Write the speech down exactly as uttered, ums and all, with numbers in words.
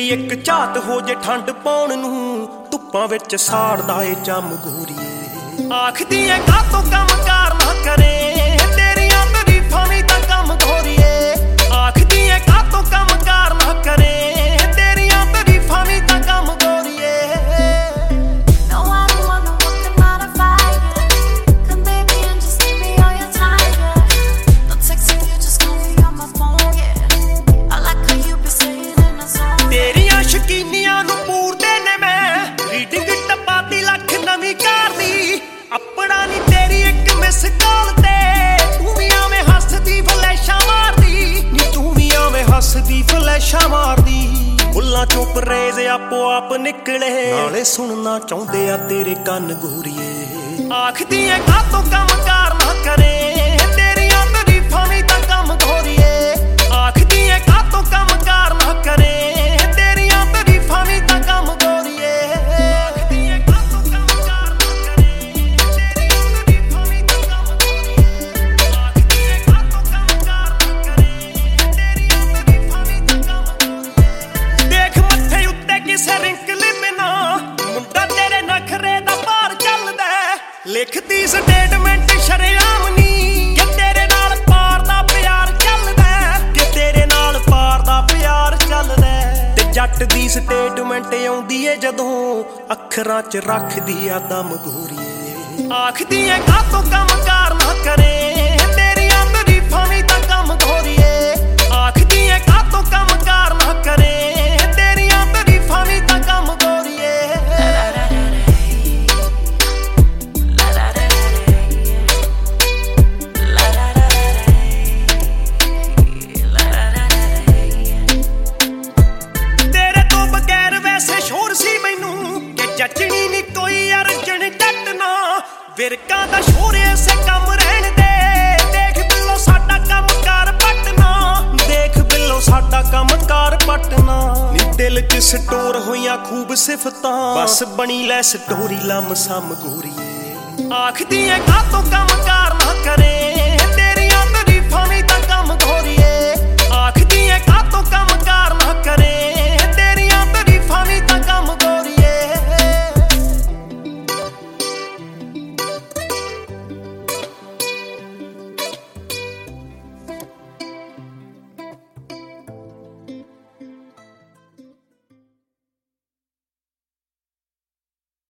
एक झात हो जे ठंड पाउण नूं धुप्पां विच साड़दा ए चम गोरीए। आखदी ऐ कातों कम कार ना करे तेरियां तरीफां वी तां कम गोरीए। आखदी ऐ कातों कम कार ना करे तेरियां तरीफां वी तां कम गोरीए। No, I don't wanna walk the modify you. Come baby and just give me all your time, yeah. No texting you, just call me on my phone, yeah. I like how you be staying in the zone. तेरियां शकीनियां नूं पूरदे ने मैं reading टपाती लख नवीं car दी। अपना नी तेरी एक miss call ते तू भी आवें हसदी फ्लैशां मारदी नी तू भी आवें हसदी फ्लैशां मारदी। बुल्लां चों परेज आपो आप निकले नाले सुनना चाहुंदे आ तेरे कन गोरीए। आखदी ऐ कातों कम कार ना करे तेरियां तरीफां वी तां कम गोरीए। आखदी ऐ कातों कम कार ना करे तेरियां तरीफां वी तां कम गोरीए। आखदी ऐ कातों कम कार ना करे तेरियां तरीफां वी तां कम गोरीए। आखदी ऐ कातों कम कार ना करे तेरियां तरीफां वी तां कम गोरीए। देख मत्थे उत्ते किसे रिंकल बिना मुंडा तेरे नखरे दा पार चलदा। लिखदी स्टेटमेंट शरेआम नी कि तेरे नाल पार दा प्यार चलदा कि तेरे नाल पार दा प्यार चलदा। ते जट दी स्टेटमेंट आउंदी ए जदों अखरां च रखदी आ दम गोरीए। आखदी ऐ कातों कम कार ना करे तेरियां तरीफां वी तां कम गोरीए। आखदी ऐ कातों कम कार ना करे तेरियां तरीफां वी तां कम गोरीए। तेरे तो बगैर वैसे शोर सी मैनू कि जचनी नी कोई अर्जन जट ना। विरकां दा शोर ऐसे कम रहण दे देख बिल्लो साडा कम कार पटना। देख बिल्लो साडा कम कार पटना नी दिल च स्टोर होइयां खूब सिफतां बस बनी लै स्टोरी लम सम गोरीए। आखदी ऐ कातों कम कार ना करे